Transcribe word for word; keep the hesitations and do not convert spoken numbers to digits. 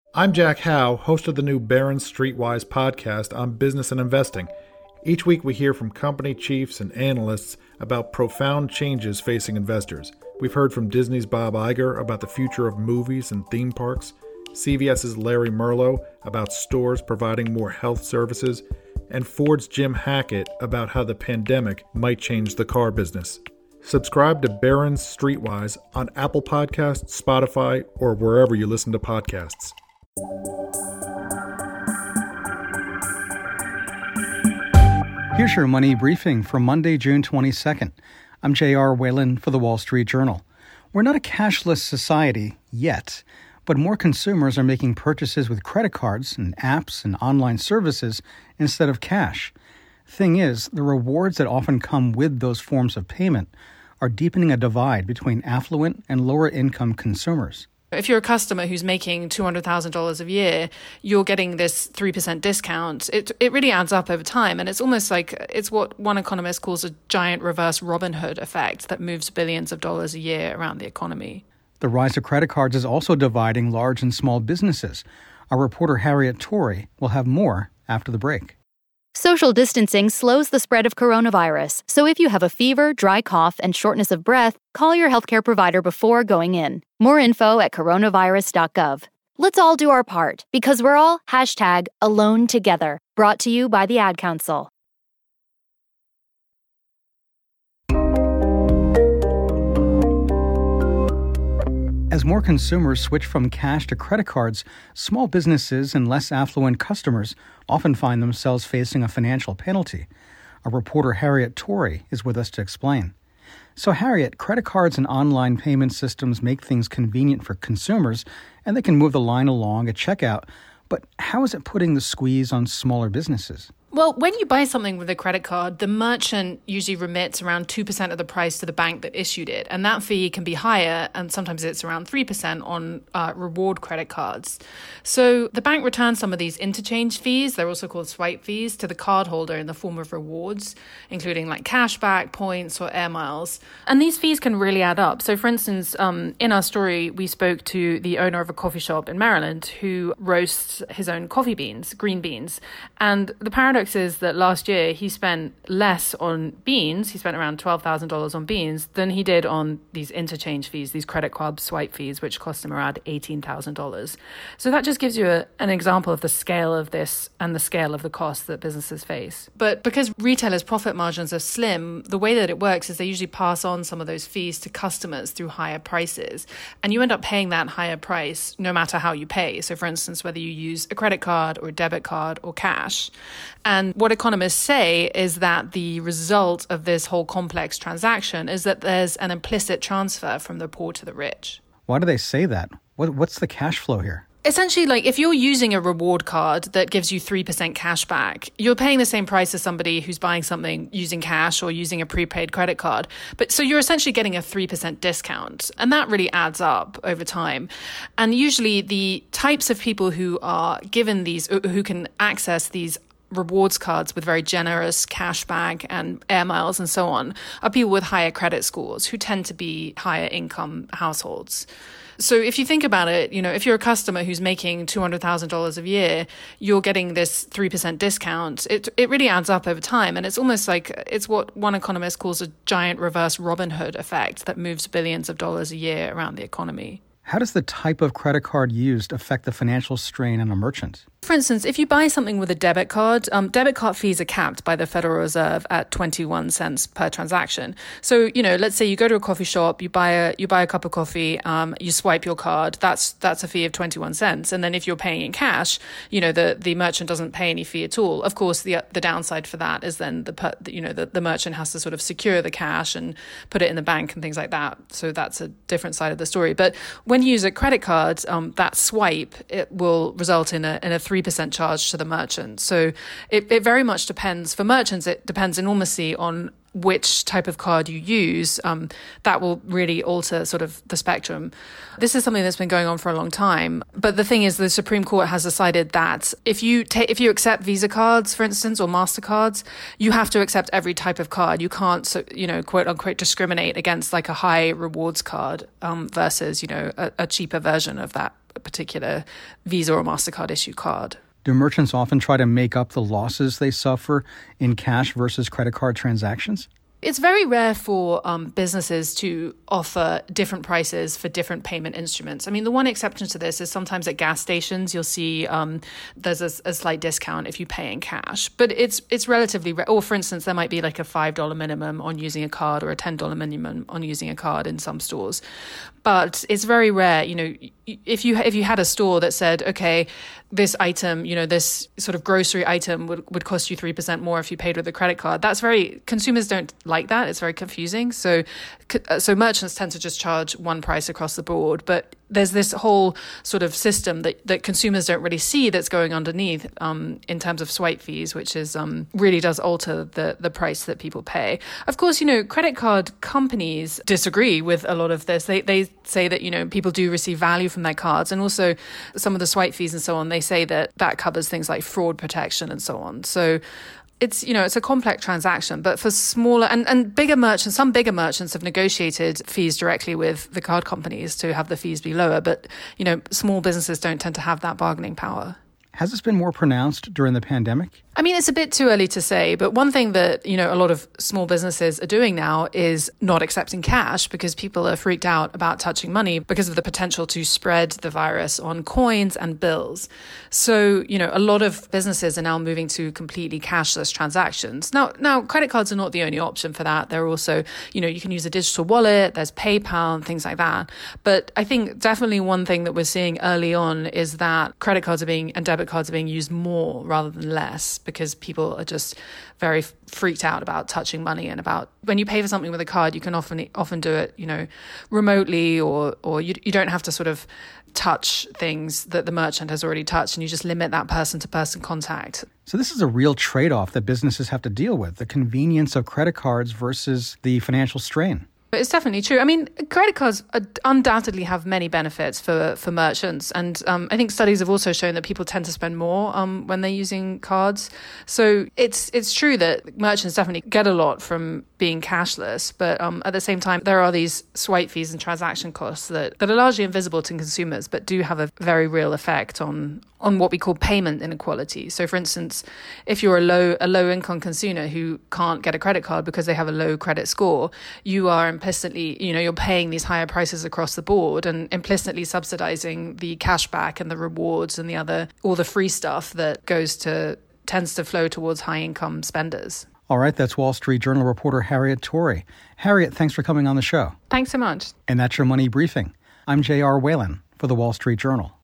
I'm Jack Howe, host of the new Barron's Streetwise podcast on business and investing. Each week we hear from company chiefs and analysts about profound changes facing investors. We've heard from Disney's Bob Iger about the future of movies and theme parks, CVS's Larry Merlo about stores providing more health services, and Ford's Jim Hackett about how the pandemic might change the car business. Subscribe to Barron's Streetwise on Apple Podcasts, Spotify, or wherever you listen to podcasts. Here's your money briefing for Monday, June twenty-second. I'm J R Whalen for the Wall Street Journal. We're not a cashless society yet, but more consumers are making purchases with credit cards and apps and online services instead of cash. Thing is, the rewards that often come with those forms of payment are deepening a divide between affluent and lower-income consumers. If you're a customer who's making two hundred thousand dollars a year, you're getting this three percent discount. It it really adds up over time. And it's almost like it's what one economist calls a giant reverse Robin Hood effect that moves billions of dollars a year around the economy. The rise of credit cards is also dividing large and small businesses. Our reporter Harriet Torrey will have more after the break. Social distancing slows the spread of coronavirus, so if you have a fever, dry cough, and shortness of breath, call your healthcare provider before going in. More info at coronavirus dot gov. Let's all do our part, because we're all hashtag alone together. Brought to you by the Ad Council. As more consumers switch from cash to credit cards, small businesses and less affluent customers often find themselves facing a financial penalty. Our reporter Harriet Torrey is with us to explain. So Harriet, credit cards and online payment systems make things convenient for consumers, and they can move the line along at checkout. But how is it putting the squeeze on smaller businesses? Well, when you buy something with a credit card, the merchant usually remits around two percent of the price to the bank that issued it. And that fee can be higher, and sometimes it's around three percent on uh, reward credit cards. So the bank returns some of these interchange fees, they're also called swipe fees, to the cardholder in the form of rewards, including like cashback, points, or air miles. And these fees can really add up. So for instance, um, in our story, we spoke to the owner of a coffee shop in Maryland who roasts his own coffee beans, green beans. And the paradox is that last year he spent less on beans, he spent around twelve thousand dollars on beans, than he did on these interchange fees, these credit card swipe fees, which cost him around eighteen thousand dollars. So that just gives you a, an example of the scale of this and the scale of the cost that businesses face. But because retailers' profit margins are slim, the way that it works is they usually pass on some of those fees to customers through higher prices. And you end up paying that higher price no matter how you pay. So for instance, whether you use a credit card or a debit card or cash. And what economists say is that the result of this whole complex transaction is that there's an implicit transfer from the poor to the rich. Why do they say that? What, what's the cash flow here? Essentially, like if you're using a reward card that gives you three percent cash back, you're paying the same price as somebody who's buying something using cash or using a prepaid credit card. But so you're essentially getting a three percent discount. And that really adds up over time. And usually the types of people who are given these, who can access these rewards cards with very generous cash back and air miles and so on, are people with higher credit scores who tend to be higher income households. So if you think about it, you know, if you're a customer who's making two hundred thousand dollars a year, you're getting this three percent discount. It it really adds up over time. And it's almost like it's what one economist calls a giant reverse Robin Hood effect that moves billions of dollars a year around the economy. How does the type of credit card used affect the financial strain on a merchant? For instance, if you buy something with a debit card, um, debit card fees are capped by the Federal Reserve at twenty-one cents per transaction. So, you know, let's say you go to a coffee shop, you buy a you buy a cup of coffee, um, you swipe your card. That's that's a fee of twenty-one cents. And then if you're paying in cash, you know, the, the merchant doesn't pay any fee at all. Of course, the the downside for that is then the you know the, the merchant has to sort of secure the cash and put it in the bank and things like that. So that's a different side of the story. But when you use a credit card, um, that swipe it will result in a in a three percent charge to the merchant. So it, it very much depends. For merchants, it depends enormously on which type of card you use. Um, that will really alter sort of the spectrum. This is something that's been going on for a long time. But the thing is, the Supreme Court has decided that if you ta- if you accept Visa cards, for instance, or MasterCards, you have to accept every type of card. You can't, so, you know, quote unquote, discriminate against like a high rewards card um, versus, you know, a, a cheaper version of that a particular Visa or MasterCard issued card. Do merchants often try to make up the losses they suffer in cash versus credit card transactions? It's very rare for um, businesses to offer different prices for different payment instruments. I mean, the one exception to this is sometimes at gas stations, you'll see um, there's a, a slight discount if you pay in cash. But it's it's relatively rare. Or, for instance, there might be like a five dollars minimum on using a card or a ten dollars minimum on using a card in some stores. But it's very rare, you know, if you if you had a store that said, okay, this item, you know, this sort of grocery item would, would cost you three percent more if you paid with a credit card. That's very, consumers don't like that. It's very confusing. So, so merchants tend to just charge one price across the board. But there's this whole sort of system that, that consumers don't really see that's going underneath um, in terms of swipe fees, which is um, really does alter the, the price that people pay. Of course, you know, credit card companies disagree with a lot of this. They they say that, you know, people do receive value from their cards, and also some of the swipe fees and so on, they say that that covers things like fraud protection and so on. So it's, you know, it's a complex transaction, but for smaller and, and bigger merchants, some bigger merchants have negotiated fees directly with the card companies to have the fees be lower. But, you know, small businesses don't tend to have that bargaining power. Has this been more pronounced during the pandemic? I mean, it's a bit too early to say, but one thing that, you know, a lot of small businesses are doing now is not accepting cash because people are freaked out about touching money because of the potential to spread the virus on coins and bills. So, you know, a lot of businesses are now moving to completely cashless transactions. Now, now credit cards are not the only option for that. They're also, you know, you can use a digital wallet, there's PayPal and things like that. But I think definitely one thing that we're seeing early on is that credit cards are being, and debit cards are being used more rather than less, because people are just very freaked out about touching money, and about when you pay for something with a card, you can often often do it, you know, remotely, or or you you don't have to sort of touch things that the merchant has already touched, and you just limit that person-to-person contact. So this is a real trade-off that businesses have to deal with, the convenience of credit cards versus the financial strain. It's definitely true. I mean, credit cards undoubtedly have many benefits for, for merchants. And um, I think studies have also shown that people tend to spend more um, when they're using cards. So it's it's true that merchants definitely get a lot from being cashless. But um, at the same time, there are these swipe fees and transaction costs that, that are largely invisible to consumers, but do have a very real effect on on what we call payment inequality. So, for instance, if you're a low a low income consumer who can't get a credit card because they have a low credit score, you are implicitly, you know, you're paying these higher prices across the board and implicitly subsidizing the cashback and the rewards and the other, all the free stuff that goes to, tends to flow towards high income spenders. All right, that's Wall Street Journal reporter Harriet Torrey. Harriet, thanks for coming on the show. Thanks so much. And that's your Money Briefing. I'm J R Whalen for the Wall Street Journal.